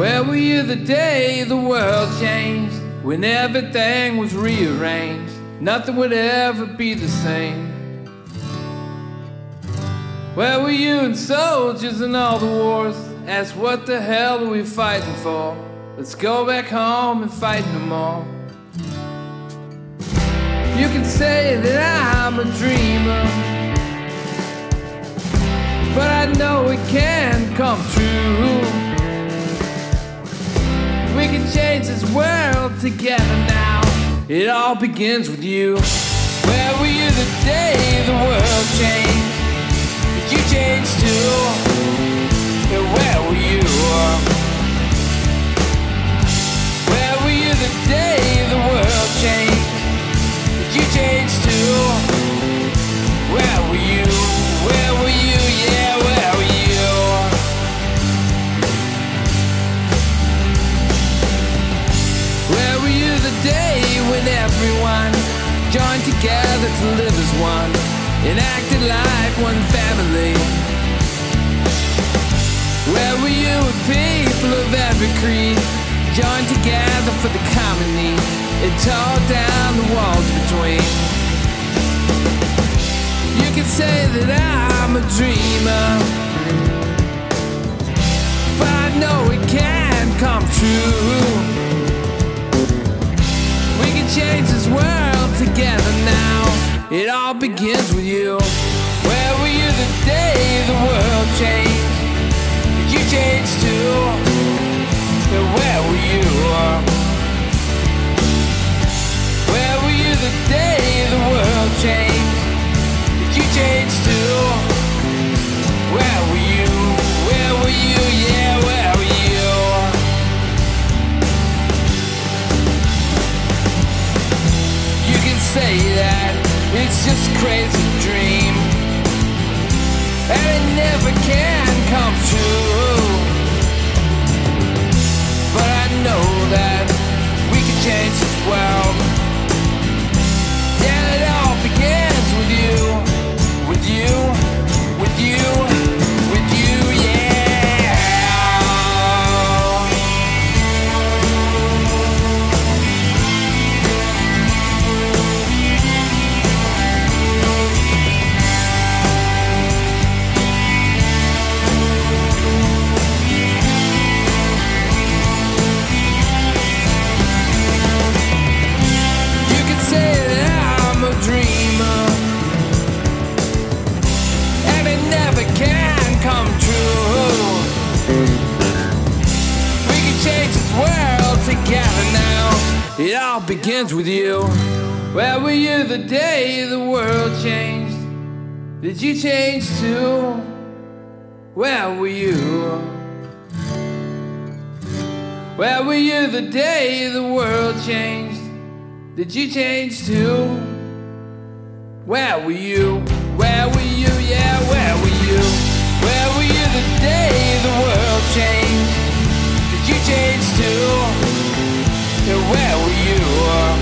Where were you the day the world changed? When everything was rearranged, nothing would ever be the same. Where were you and soldiers in all the wars? Ask what the hell are we fighting for? Let's go back home and fight no more. You can say that I'm a dreamer, but I know it can come true. We can change this world together now. It all begins with you. Where were you the day the world changed? Did you change too? And where were you? Where were you the day the world changed? Did you change too? Where were you? Where were you? Yeah, where were you? Where were you the day when everyone joined together to live as one and acted like one family? Where were you when people of every creed joined together for the common need and tore down the walls between? You can say that I'm a dreamer, but I know it can come true. We can change this world together now. It all begins with you. Where were you the day the world changed? Did you change too? And where were you? Where were you the day the world changed? Did you change too? Where were you? Where were you? Yeah, where were you? You can say that it's just a crazy dream, and it never can come true. But I know that we can change this world. Yeah, it all begins with you, with you, with you, with you, yeah. Dreamer, and it never can come true. We can change this world together now. It all begins with you. Where were you the day the world changed? Did you change too? Where were you? Where were you the day the world changed? Did you change too? Where were you? Where were you? Yeah, where were you? Where were you the day the world changed? Did you change too? Yeah, where were you?